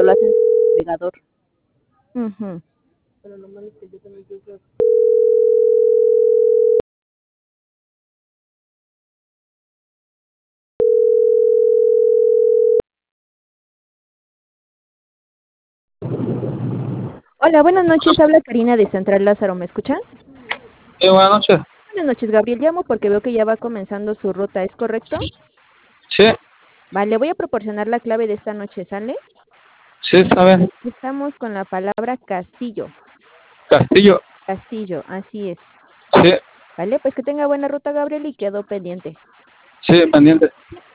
lo hacen en el navegador. Ujú. Pero lo malo es que yo también quiero. Hola, buenas noches. Habla Karina de Central Lázaro. ¿Me escucha? Sí, buenas noches. Buenas noches, Gabriel. Llamo porque veo que ya va comenzando su ruta. ¿Es correcto? Sí, Vale, voy a proporcionar la clave de esta noche. ¿Sale? sí, está bien. Estamos con la palabra castillo. Castillo. Castillo, así es. Sí, Vale, pues que tenga buena ruta, Gabriel, y quedo pendiente. sí, pendiente.